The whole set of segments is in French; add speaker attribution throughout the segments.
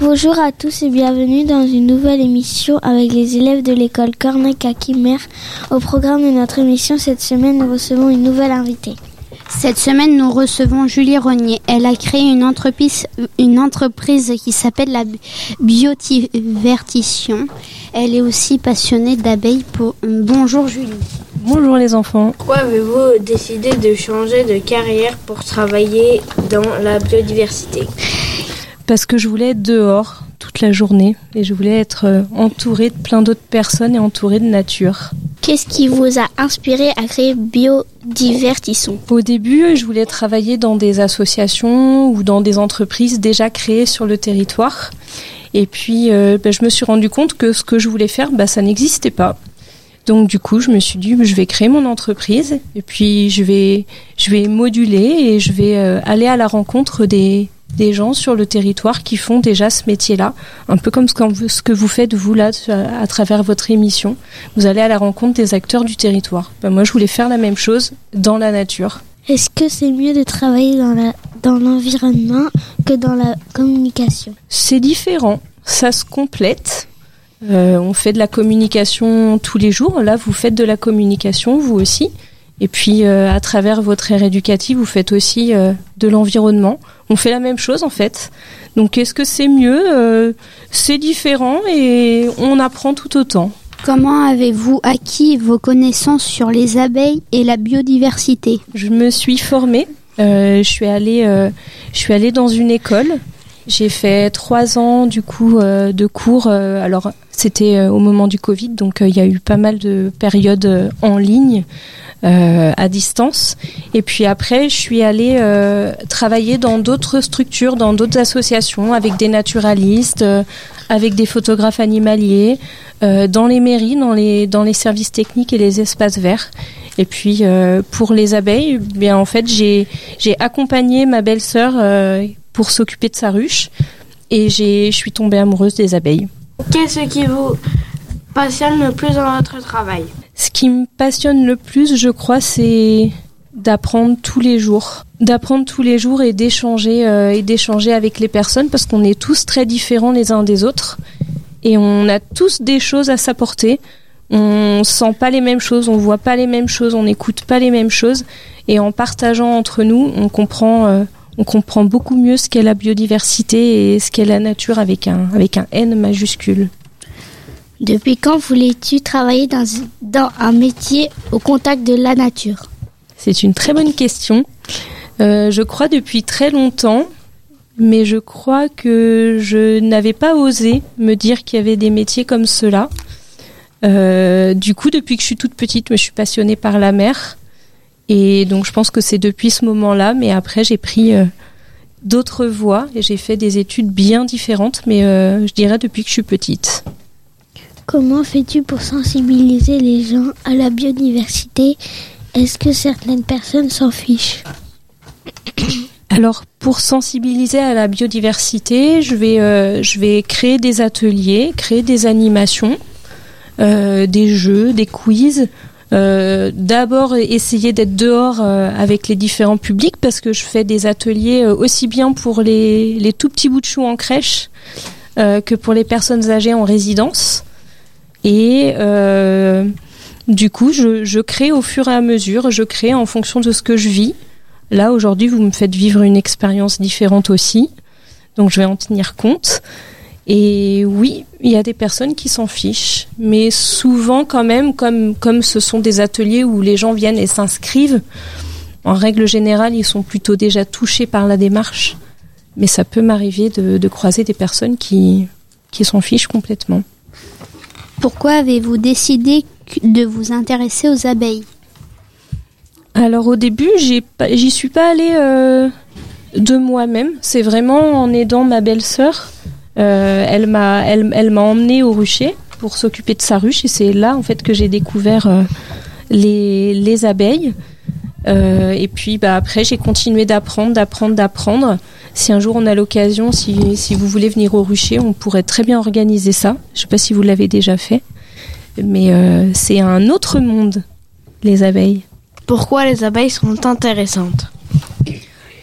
Speaker 1: Bonjour à tous et bienvenue dans une nouvelle émission avec les élèves de l'école Cornec à Quimer. Au programme de notre émission, cette semaine, nous recevons une nouvelle invitée.
Speaker 2: Cette semaine, nous recevons Julie Rognier. Elle a créé une entreprise qui s'appelle la Biodivertition. Elle est aussi passionnée d'abeilles. Bonjour Julie.
Speaker 3: Bonjour les enfants.
Speaker 4: Pourquoi avez-vous décidé de changer de carrière pour travailler dans la biodiversité ?
Speaker 3: Parce que je voulais être dehors toute la journée et je voulais être entourée de plein d'autres personnes et entourée de nature.
Speaker 1: Qu'est-ce qui vous a inspiré à créer Biodivertissons ?
Speaker 3: Au début, je voulais travailler dans des associations ou dans des entreprises déjà créées sur le territoire. Et puis, je me suis rendu compte que ce que je voulais faire, ça n'existait pas. Donc du coup, je me suis dit, je vais créer mon entreprise et puis je vais moduler et je vais aller à la rencontre des gens sur le territoire qui font déjà ce métier-là, un peu comme ce que vous faites vous là à travers votre émission. Vous allez à la rencontre des acteurs du territoire. Moi, je voulais faire la même chose dans la nature.
Speaker 1: Est-ce que c'est mieux de travailler dans l'environnement que dans la communication ?
Speaker 3: C'est différent, ça se complète. On fait de la communication tous les jours. Là, vous faites de la communication, vous aussi. Et puis, à travers votre aire éducative, vous faites aussi de l'environnement. On fait la même chose, en fait. Donc, est-ce que c'est mieux ? C'est différent et on apprend tout autant.
Speaker 2: Comment avez-vous acquis vos connaissances sur les abeilles et la biodiversité ?
Speaker 3: Je me suis formée. Je suis allée dans une école. J'ai fait 3 ans du coup de cours. Alors c'était au moment du Covid, donc il y a eu pas mal de périodes en ligne, à distance. Et puis après, je suis allée travailler dans d'autres structures, dans d'autres associations, avec des naturalistes, avec des photographes animaliers, dans les mairies, dans les services techniques et les espaces verts. Et puis pour les abeilles, bien en fait, j'ai accompagné ma belle-sœur pour s'occuper de sa ruche et je suis tombée amoureuse des abeilles.
Speaker 4: Qu'est-ce qui vous passionne le plus dans votre travail ?
Speaker 3: Ce qui me passionne le plus, je crois, c'est d'apprendre tous les jours. D'apprendre tous les jours et d'échanger avec les personnes parce qu'on est tous très différents les uns des autres et on a tous des choses à s'apporter. On sent pas les mêmes choses, on voit pas les mêmes choses, on n'écoute pas les mêmes choses et en partageant entre nous, on comprend beaucoup mieux ce qu'est la biodiversité et ce qu'est la nature avec un N majuscule.
Speaker 1: Depuis quand voulais-tu travailler dans un métier au contact de la nature ?
Speaker 3: C'est une très bonne question. Je crois depuis très longtemps, mais je crois que je n'avais pas osé me dire qu'il y avait des métiers comme ceux-là. Du coup, depuis que je suis toute petite, je suis passionnée par la mer. Et donc, je pense que c'est depuis ce moment-là. Mais après, j'ai pris d'autres voies et j'ai fait des études bien différentes. Mais je dirais depuis que je suis petite.
Speaker 1: Comment fais-tu pour sensibiliser les gens à la biodiversité ? Est-ce que certaines personnes s'en fichent ?
Speaker 3: Alors, pour sensibiliser à la biodiversité, je vais créer des ateliers, créer des animations, des jeux, des quiz. D'abord essayer d'être dehors avec les différents publics parce que je fais des ateliers aussi bien pour les tout petits bouts de chou en crèche que pour les personnes âgées en résidence. Et du coup, je crée au fur et à mesure, je crée en fonction de ce que je vis. Là, aujourd'hui, vous me faites vivre une expérience différente aussi, donc je vais en tenir compte. Et oui, il y a des personnes qui s'en fichent, mais souvent quand même, comme ce sont des ateliers où les gens viennent et s'inscrivent, en règle générale, ils sont plutôt déjà touchés par la démarche. Mais ça peut m'arriver de croiser des personnes qui s'en fichent complètement.
Speaker 2: Pourquoi avez-vous décidé de vous intéresser aux abeilles ?
Speaker 3: Alors au début, j'y suis pas allée de moi-même. C'est vraiment en aidant ma belle-sœur. Elle m'a emmenée au rucher pour s'occuper de sa ruche et c'est là en fait que j'ai découvert les abeilles. Et puis après j'ai continué d'apprendre. Si un jour on a l'occasion, si vous voulez venir au rucher, on pourrait très bien organiser ça. Je sais pas si vous l'avez déjà fait, mais c'est un autre monde, les abeilles.
Speaker 4: Pourquoi les abeilles sont intéressantes ?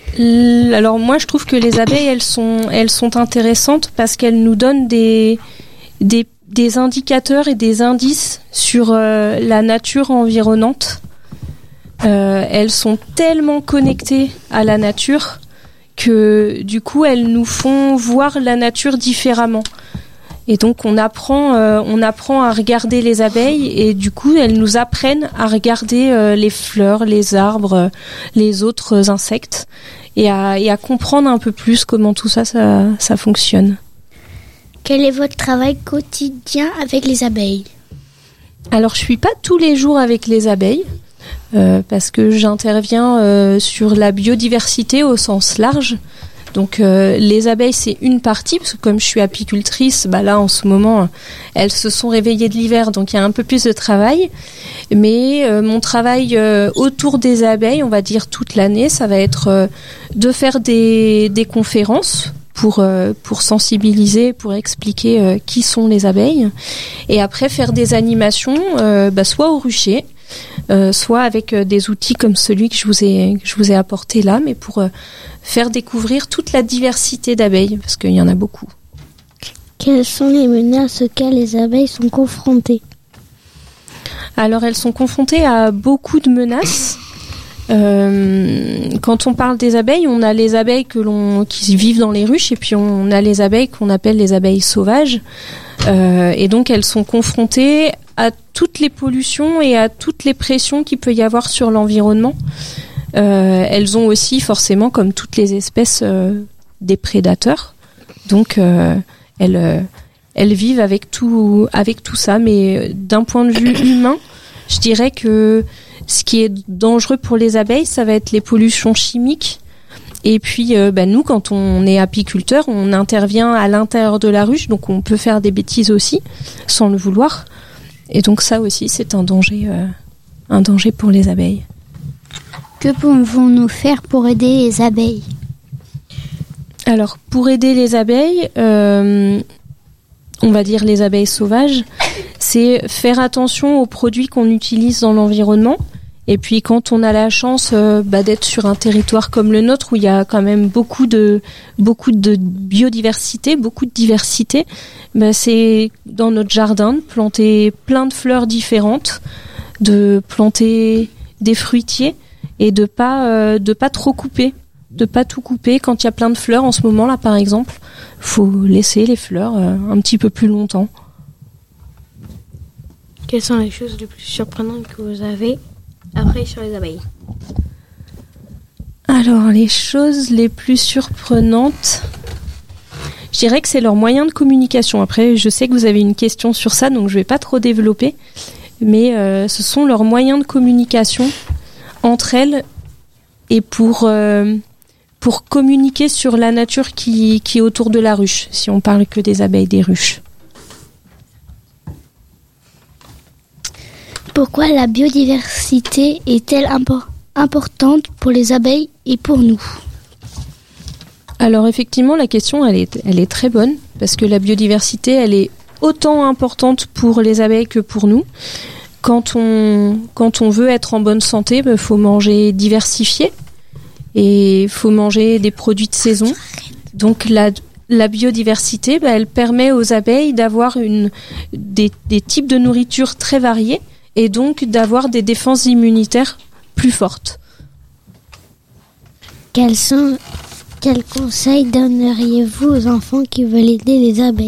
Speaker 3: Alors moi, je trouve que les abeilles, elles sont intéressantes parce qu'elles nous donnent des indicateurs et des indices sur la nature environnante. Elles sont tellement connectées à la nature que du coup, elles nous font voir la nature différemment. Et donc on apprend à regarder les abeilles et du coup elles nous apprennent à regarder les fleurs, les arbres, les autres insectes et à comprendre un peu plus comment tout ça fonctionne.
Speaker 1: Quel est votre travail quotidien avec les abeilles ?
Speaker 3: Alors je suis pas tous les jours avec les abeilles parce que j'interviens sur la biodiversité au sens large. Donc les abeilles c'est une partie parce que comme je suis apicultrice, là en ce moment elles se sont réveillées de l'hiver donc il y a un peu plus de travail. Mais mon travail autour des abeilles, on va dire toute l'année, ça va être de faire des conférences pour sensibiliser, pour expliquer qui sont les abeilles, et après faire des animations, soit au rucher, soit avec des outils comme celui que je vous ai apporté là, mais pour faire découvrir toute la diversité d'abeilles, parce qu'il y en a beaucoup.
Speaker 1: Quelles sont les menaces auxquelles les abeilles sont confrontées ?
Speaker 3: Alors elles sont confrontées à beaucoup de menaces. Quand on parle des abeilles, on a les abeilles qui vivent dans les ruches, et puis on a les abeilles qu'on appelle les abeilles sauvages. Et donc elles sont confrontées à toutes les pollutions et à toutes les pressions qu'il peut y avoir sur l'environnement. Elles ont aussi forcément, comme toutes les espèces, des prédateurs. Donc elles vivent avec tout ça. Mais d'un point de vue humain, je dirais que ce qui est dangereux pour les abeilles, ça va être les pollutions chimiques. Et puis nous, quand on est apiculteur, on intervient à l'intérieur de la ruche, donc on peut faire des bêtises aussi, sans le vouloir. Et donc ça aussi, c'est un danger pour les abeilles.
Speaker 2: Que pouvons-nous faire pour aider les abeilles ?
Speaker 3: Alors, pour aider les abeilles, on va dire les abeilles sauvages, c'est faire attention aux produits qu'on utilise dans l'environnement. Et puis, quand on a la chance d'être sur un territoire comme le nôtre, où il y a quand même beaucoup de biodiversité, beaucoup de diversité, c'est dans notre jardin de planter plein de fleurs différentes, de planter des fruitiers, et de pas trop couper, de pas tout couper. Quand il y a plein de fleurs en ce moment là par exemple, faut laisser les fleurs un petit peu plus longtemps.
Speaker 4: Quelles sont les choses les plus surprenantes que vous avez appris sur les abeilles ?
Speaker 3: Alors les choses les plus surprenantes, je dirais que c'est leur moyen de communication. Après je sais que vous avez une question sur ça, donc je vais pas trop développer, mais ce sont leurs moyens de communication entre elles et pour communiquer sur la nature qui est autour de la ruche, si on parle que des abeilles des ruches.
Speaker 1: Pourquoi la biodiversité est-elle importante pour les abeilles et pour nous ?
Speaker 3: Alors effectivement, la question elle est très bonne, parce que la biodiversité elle est autant importante pour les abeilles que pour nous. Quand on veut être en bonne santé, faut manger diversifié et faut manger des produits de saison. Donc la biodiversité, elle permet aux abeilles d'avoir des types de nourriture très variés et donc d'avoir des défenses immunitaires plus fortes.
Speaker 1: Quels conseils donneriez-vous aux enfants qui veulent aider les abeilles ?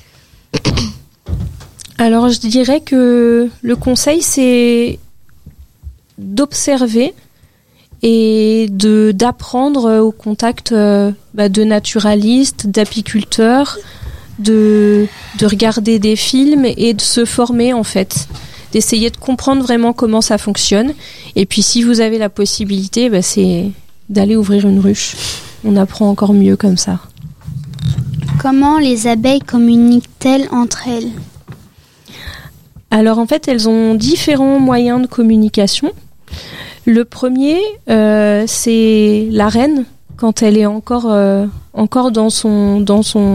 Speaker 3: Alors je dirais que le conseil c'est d'observer et d'apprendre au contact de naturalistes, d'apiculteurs, de regarder des films et de se former en fait, d'essayer de comprendre vraiment comment ça fonctionne. Et puis si vous avez la possibilité, c'est d'aller ouvrir une ruche. On apprend encore mieux comme ça.
Speaker 2: Comment les abeilles communiquent-elles entre elles ?
Speaker 3: Alors en fait, elles ont différents moyens de communication. Le premier, c'est la reine, quand elle est encore dans son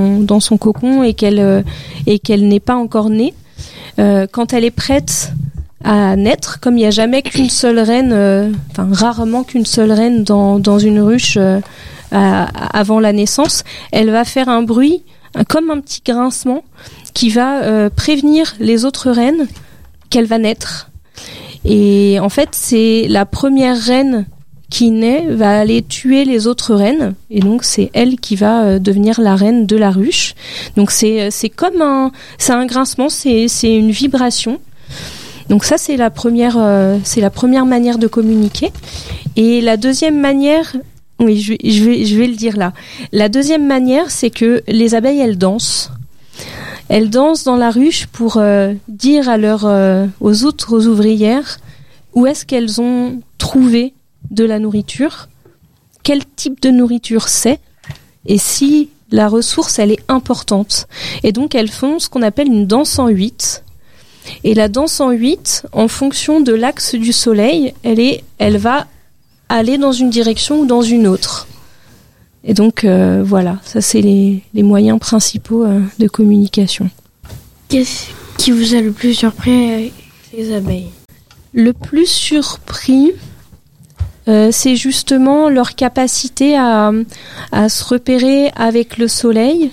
Speaker 3: cocon et qu'elle n'est pas encore née. Quand elle est prête à naître, comme il n'y a jamais qu'une seule reine, rarement qu'une seule reine dans une ruche avant la naissance, elle va faire un bruit comme un petit grincement qui va prévenir les autres reines qu'elle va naître. Et en fait, c'est la première reine qui naît va aller tuer les autres reines, et donc c'est elle qui va devenir la reine de la ruche. Donc c'est un grincement, c'est une vibration. Donc ça c'est la première manière de communiquer. Et la deuxième manière, oui, je vais le dire là. La deuxième manière, c'est que les abeilles elles dansent. Elles dansent dans la ruche pour dire aux autres ouvrières où est-ce qu'elles ont trouvé de la nourriture, quel type de nourriture c'est, et si la ressource elle est importante. Et donc elles font ce qu'on appelle une danse en 8. Et la danse en 8, en fonction de l'axe du soleil, elle va aller dans une direction ou dans une autre. Et donc voilà, ça c'est les moyens principaux de communication.
Speaker 4: Qu'est-ce qui vous a le plus surpris avec les abeilles ?
Speaker 3: Le plus surpris, c'est justement leur capacité à se repérer avec le soleil,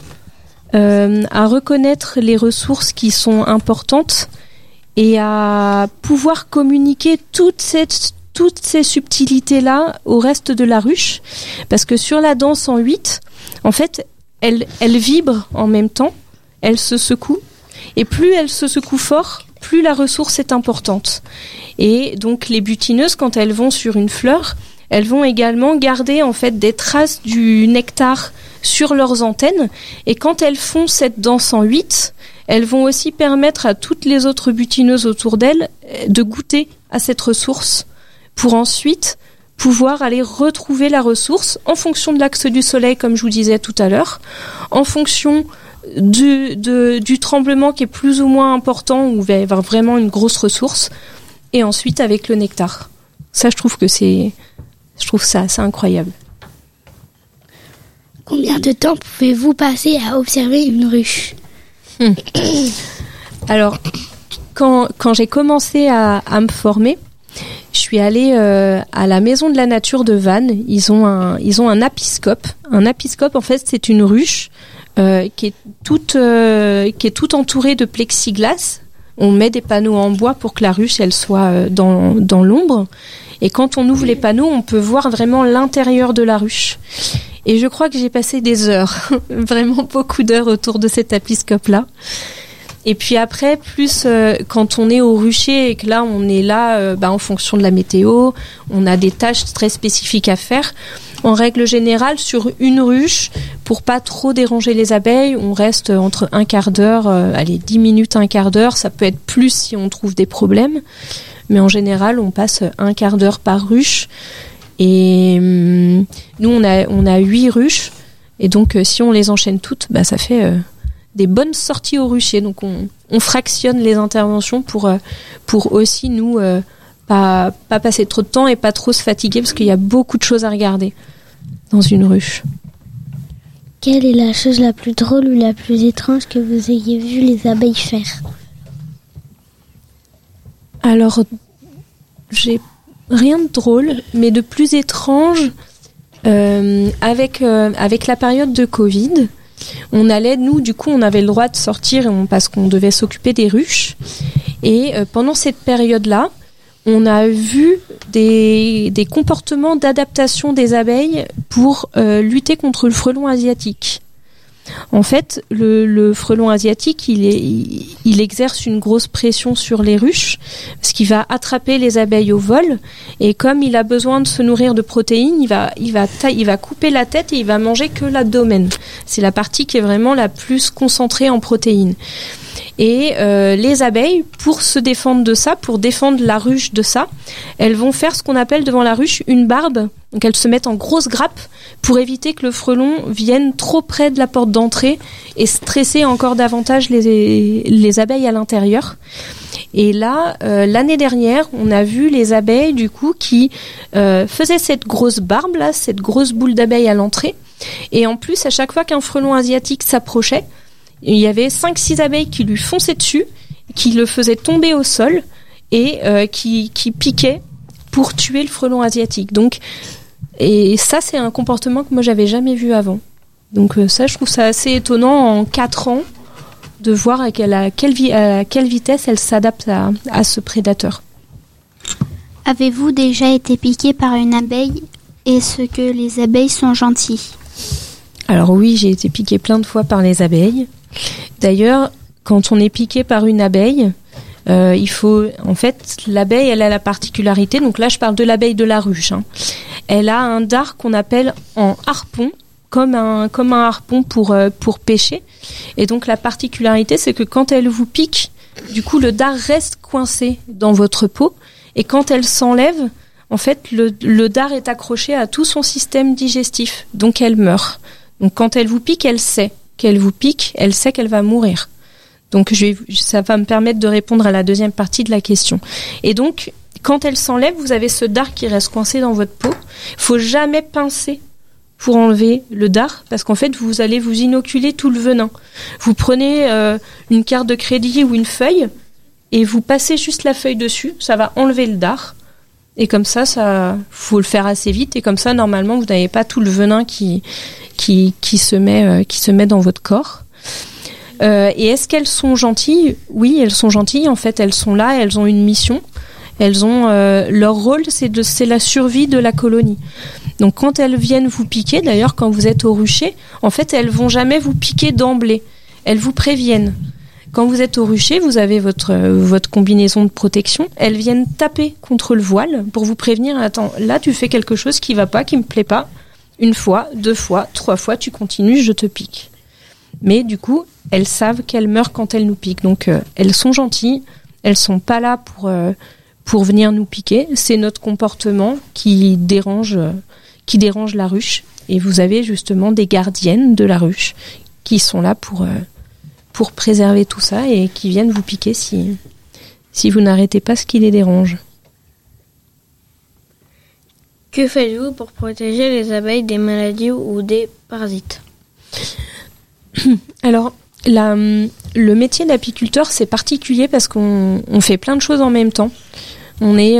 Speaker 3: à reconnaître les ressources qui sont importantes et à pouvoir communiquer toutes ces subtilités-là au reste de la ruche. Parce que sur la danse en 8, en fait, elle vibre en même temps, elle se secoue, et plus elle se secoue fort, plus la ressource est importante. Et donc les butineuses, quand elles vont sur une fleur, elles vont également garder en fait des traces du nectar sur leurs antennes. Et quand elles font cette danse en 8, elles vont aussi permettre à toutes les autres butineuses autour d'elles de goûter à cette ressource pour ensuite pouvoir aller retrouver la ressource en fonction de l'axe du soleil, comme je vous disais tout à l'heure, en fonction du tremblement qui est plus ou moins important, où il va y avoir vraiment une grosse ressource, et ensuite avec le nectar. Ça, je trouve ça assez incroyable.
Speaker 1: Combien de temps pouvez-vous passer à observer une ruche ?
Speaker 3: Alors, quand j'ai commencé à me former, je suis allée à la Maison de la Nature de Vannes. Ils ont un apiscope. Un apiscope, en fait, c'est une ruche qui est toute entourée de plexiglas. On met des panneaux en bois pour que la ruche elle soit dans l'ombre. Et quand on ouvre les panneaux, on peut voir vraiment l'intérieur de la ruche. Et je crois que j'ai passé des heures, vraiment beaucoup d'heures autour de cet apiscope-là. Et puis après, plus quand on est au rucher et que là, on est là en fonction de la météo, on a des tâches très spécifiques à faire. En règle générale, sur une ruche, pour pas trop déranger les abeilles, on reste entre un quart d'heure, 10 minutes, un quart d'heure. Ça peut être plus si on trouve des problèmes. Mais en général, on passe un quart d'heure par ruche. Et nous, on a 8 ruches. Et donc, si on les enchaîne toutes, ça fait des bonnes sorties au rucher. Donc, on fractionne les interventions pour aussi, nous, pas passer trop de temps et pas trop se fatiguer, parce qu'il y a beaucoup de choses à regarder dans une ruche.
Speaker 1: Quelle est la chose la plus drôle ou la plus étrange que vous ayez vu les abeilles faire ?
Speaker 3: Alors, j'ai rien de drôle, mais de plus étrange, avec la période de Covid, on allait, nous, du coup, on avait le droit de sortir parce qu'on devait s'occuper des ruches. Et pendant cette période-là, on a vu des comportements d'adaptation des abeilles pour lutter contre le frelon asiatique. En fait, le frelon asiatique, il exerce une grosse pression sur les ruches, parce qu'il va attraper les abeilles au vol, et comme il a besoin de se nourrir de protéines, il va couper la tête et il va manger que l'abdomen. C'est la partie qui est vraiment la plus concentrée en protéines. Et les abeilles, pour se défendre de ça, pour défendre la ruche de ça, elles vont faire ce qu'on appelle devant la ruche une barbe. Donc elles se mettent en grosse grappe pour éviter que le frelon vienne trop près de la porte d'entrée et stresser encore davantage les abeilles à l'intérieur. Et là, l'année dernière, on a vu les abeilles du coup qui faisaient cette grosse barbe là, cette grosse boule d'abeilles à l'entrée. Et en plus, à chaque fois qu'un frelon asiatique s'approchait, il y avait 5-6 abeilles qui lui fonçaient dessus, qui le faisaient tomber au sol. et qui piquaient pour tuer le frelon asiatique. Donc, et ça, c'est un comportement que moi j'avais jamais vu avant. Donc ça, je trouve ça assez étonnant en 4 ans de voir à quelle vitesse elle s'adapte à ce prédateur.
Speaker 2: Avez-vous déjà été piqué par une abeille? Est-ce que les abeilles sont gentilles?
Speaker 3: Alors oui, j'ai été piqué plein de fois par les abeilles. D'ailleurs, quand on est piqué par une abeille, l'abeille, elle a la particularité, donc là je parle de l'abeille de la ruche, elle a un dard qu'on appelle en harpon, comme un harpon pour pêcher. Et donc la particularité, c'est que quand elle vous pique, du coup le dard reste coincé dans votre peau, et quand elle s'enlève, en fait le dard est accroché à tout son système digestif, donc elle meurt. Donc quand elle vous pique, elle sait qu'elle vous pique, elle sait qu'elle va mourir. Donc ça va me permettre de répondre à la deuxième partie de la question. Et donc quand elle s'enlève, vous avez ce dard qui reste coincé dans votre peau. Il faut jamais pincer pour enlever le dard, parce qu'en fait vous allez vous inoculer tout le venin. Vous prenez une carte de crédit ou une feuille et vous passez juste la feuille dessus, ça va enlever le dard. Et comme ça faut le faire assez vite, et comme ça normalement vous n'avez pas tout le venin qui se met dans votre corps. Et est-ce qu'elles sont gentilles? Oui, elles sont gentilles. En fait, elles sont là, elles ont une mission. Elles ont leur rôle, c'est la survie de la colonie. Donc, quand elles viennent vous piquer, d'ailleurs, quand vous êtes au rucher, en fait, elles vont jamais vous piquer d'emblée. Elles vous préviennent. Quand vous êtes au rucher, vous avez votre combinaison de protection. Elles viennent taper contre le voile pour vous prévenir. Attends, là, tu fais quelque chose qui va pas, qui me plaît pas. 1 fois, 2 fois, 3 fois, tu continues, je te pique. Mais du coup, elles savent qu'elles meurent quand elles nous piquent. Donc, elles sont gentilles. Elles sont pas là pour venir nous piquer. C'est notre comportement qui dérange la ruche. Et vous avez justement des gardiennes de la ruche qui sont là pour préserver tout ça et qui viennent vous piquer si vous n'arrêtez pas ce qui les dérange.
Speaker 4: Que faites-vous pour protéger les abeilles des maladies ou des parasites?
Speaker 3: Alors, le métier d'apiculteur, c'est particulier parce qu'on fait plein de choses en même temps. On est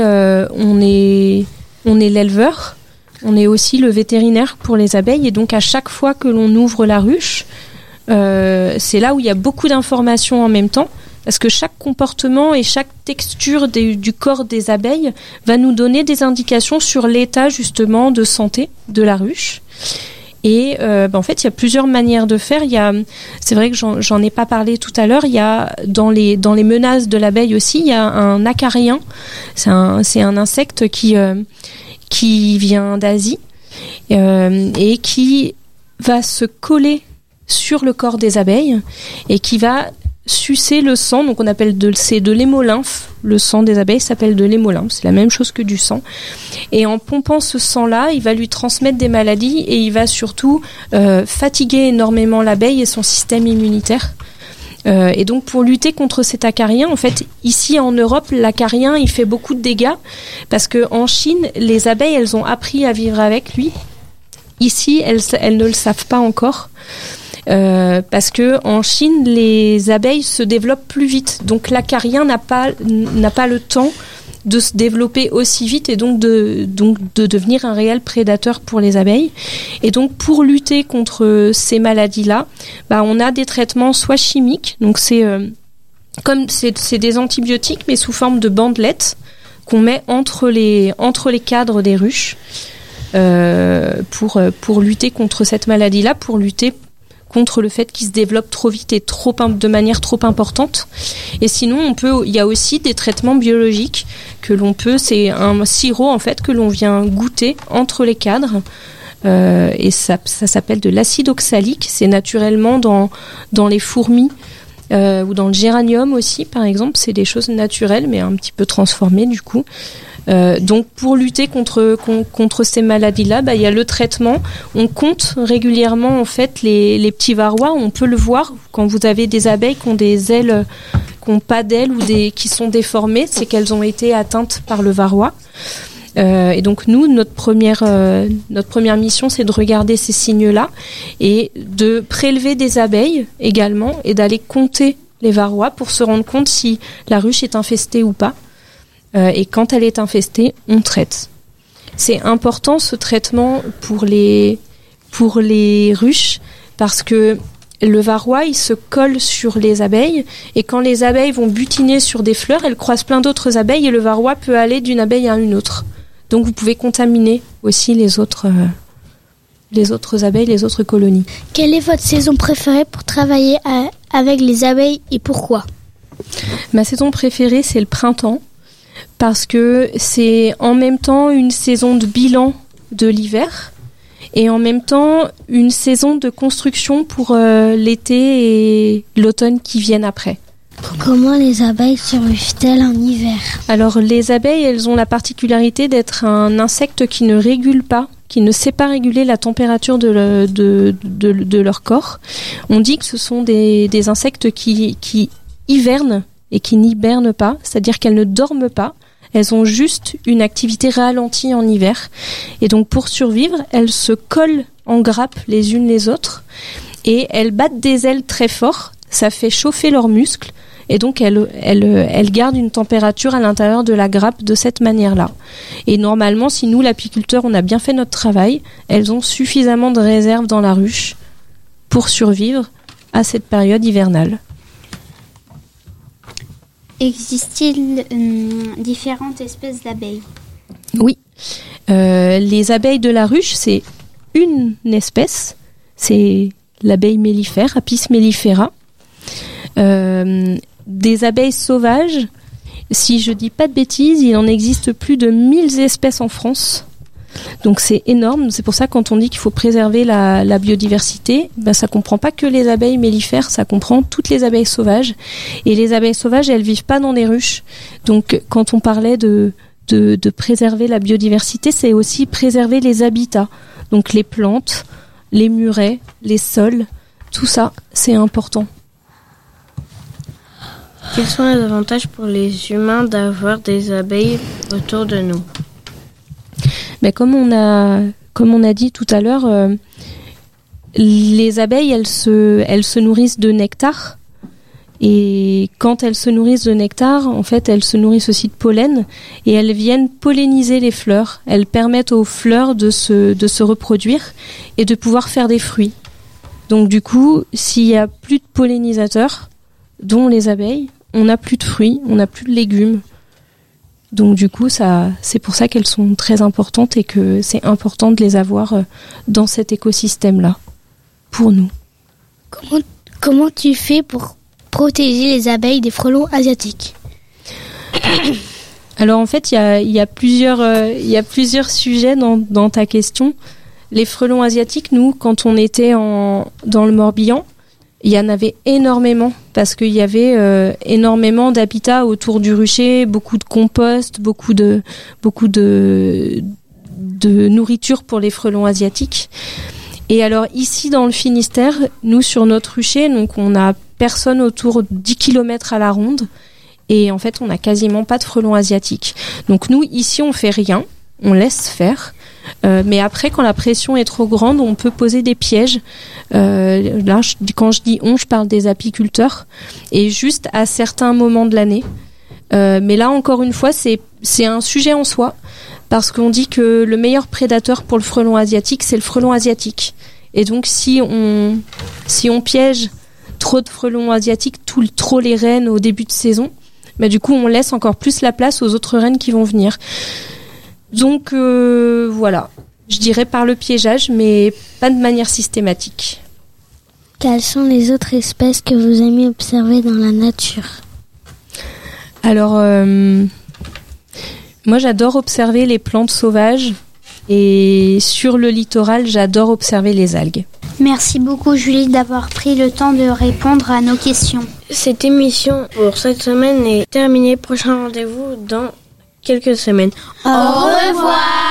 Speaker 3: l'éleveur, on est aussi le vétérinaire pour les abeilles, et donc à chaque fois que l'on ouvre la ruche, c'est là où il y a beaucoup d'informations en même temps, parce que chaque comportement et chaque texture du corps des abeilles va nous donner des indications sur l'état justement de santé de la ruche. Et en fait, il y a plusieurs manières de faire. C'est vrai que j'en ai pas parlé tout à l'heure. Il y a dans les menaces de l'abeille aussi, il y a un acarien. C'est un insecte qui vient d'Asie et qui va se coller sur le corps des abeilles et qui va sucer le sang. Donc on appelle c'est de l'hémolymphe. Le sang des abeilles s'appelle de l'hémolymphe. C'est la même chose que du sang. Et en pompant ce sang-là, il va lui transmettre des maladies et il va surtout fatiguer énormément l'abeille et son système immunitaire. Et donc pour lutter contre cet acarien, en fait, ici en Europe, l'acarien, il fait beaucoup de dégâts parce que en Chine, les abeilles, elles ont appris à vivre avec lui. Ici, elles ne le savent pas encore. Parce que en Chine, les abeilles se développent plus vite. Donc l'acarien n'a pas le temps de se développer aussi vite et donc de devenir un réel prédateur pour les abeilles. Et donc pour lutter contre ces maladies-là, on a des traitements soit chimiques, donc c'est des antibiotiques mais sous forme de bandelettes qu'on met entre les cadres des ruches pour lutter contre cette maladie-là, pour lutter contre le fait qu'il se développe trop vite et de manière trop importante. Et sinon, il y a aussi des traitements biologiques c'est un sirop en fait que l'on vient goûter entre les cadres. Et ça s'appelle de l'acide oxalique. C'est naturellement dans les fourmis ou dans le géranium aussi, par exemple. C'est des choses naturelles mais un petit peu transformées du coup. Donc pour lutter contre ces maladies-là, il y a le traitement. On compte régulièrement en fait les petits varrois. On peut le voir quand vous avez des abeilles qui ont des ailes, qui n'ont pas d'ailes ou qui sont déformées, c'est qu'elles ont été atteintes par le varroa. Et donc nous, notre première mission, c'est de regarder ces signes-là et de prélever des abeilles également et d'aller compter les varrois pour se rendre compte si la ruche est infestée ou pas. et quand elle est infestée, on traite. C'est important ce traitement pour les ruches parce que le varroa, il se colle sur les abeilles et quand les abeilles vont butiner sur des fleurs, elles croisent plein d'autres abeilles et le varroa peut aller d'une abeille à une autre. Donc vous pouvez contaminer aussi les autres abeilles, les autres colonies.
Speaker 1: Quelle est votre saison préférée pour travailler avec les abeilles et pourquoi ?
Speaker 3: Ma saison préférée, c'est le printemps parce que c'est en même temps une saison de bilan de l'hiver et en même temps une saison de construction pour l'été et l'automne qui viennent après.
Speaker 1: Comment les abeilles survivent-elles en hiver ?
Speaker 3: Alors les abeilles, elles ont la particularité d'être un insecte qui ne régule pas, qui ne sait pas réguler la température de leur corps. On dit que ce sont des insectes qui hivernent et qui n'hibernent pas, c'est-à-dire qu'elles ne dorment pas. Elles ont juste une activité ralentie en hiver. Et donc pour survivre, elles se collent en grappe les unes les autres et elles battent des ailes très fort. Ça fait chauffer leurs muscles et donc elles gardent une température à l'intérieur de la grappe de cette manière-là. Et normalement, si nous, l'apiculteur, on a bien fait notre travail, elles ont suffisamment de réserves dans la ruche pour survivre à cette période hivernale.
Speaker 2: Existe-t-il différentes espèces d'abeilles ?
Speaker 3: Oui. Les abeilles de la ruche, c'est une espèce, c'est l'abeille mellifère, Apis mellifera. Des abeilles sauvages, si je dis pas de bêtises, il en existe plus de 1000 espèces en France. Donc c'est énorme, c'est pour ça quand on dit qu'il faut préserver la biodiversité, ça comprend pas que les abeilles mellifères, ça comprend toutes les abeilles sauvages. Et les abeilles sauvages, elles vivent pas dans des ruches. Donc quand on parlait de préserver la biodiversité, c'est aussi préserver les habitats. Donc les plantes, les murets, les sols, tout ça, c'est important.
Speaker 4: Quels sont les avantages pour les humains d'avoir des abeilles autour de nous ?
Speaker 3: Mais comme on a dit tout à l'heure, les abeilles, elles se nourrissent de nectar. Et quand elles se nourrissent de nectar, en fait, elles se nourrissent aussi de pollen et elles viennent polliniser les fleurs. Elles permettent aux fleurs de se reproduire et de pouvoir faire des fruits. Donc du coup, s'il y a plus de pollinisateurs, dont les abeilles, on n'a plus de fruits, on n'a plus de légumes. Donc du coup, c'est pour ça qu'elles sont très importantes et que c'est important de les avoir dans cet écosystème-là, pour nous.
Speaker 1: Comment tu fais pour protéger les abeilles des frelons asiatiques ?
Speaker 3: Alors en fait, il y a plusieurs sujets dans ta question. Les frelons asiatiques, nous, quand on était dans le Morbihan, il y en avait énormément parce qu'il y avait énormément d'habitats autour du rucher, beaucoup de compost, beaucoup de nourriture pour les frelons asiatiques. Et alors ici dans le Finistère, nous sur notre rucher, donc on a personne autour de 10 km à la ronde et en fait on a quasiment pas de frelons asiatiques. Donc nous ici on fait rien, on laisse faire. Mais après, quand la pression est trop grande, on peut poser des pièges. Là, quand je dis on, je parle des apiculteurs. Et juste à certains moments de l'année. Mais là, encore une fois, c'est un sujet en soi. Parce qu'on dit que le meilleur prédateur pour le frelon asiatique, c'est le frelon asiatique. Et donc, si on piège trop de frelons asiatiques, trop les reines au début de saison, du coup, on laisse encore plus la place aux autres reines qui vont venir. Donc voilà, je dirais par le piégeage, mais pas de manière systématique.
Speaker 1: Quelles sont les autres espèces que vous aimez observer dans la nature ?
Speaker 3: Alors, moi j'adore observer les plantes sauvages et sur le littoral, j'adore observer les algues.
Speaker 2: Merci beaucoup Julie d'avoir pris le temps de répondre à nos questions.
Speaker 4: Cette émission pour cette semaine est terminée. Prochain rendez-vous dans quelques semaines.
Speaker 2: Au revoir.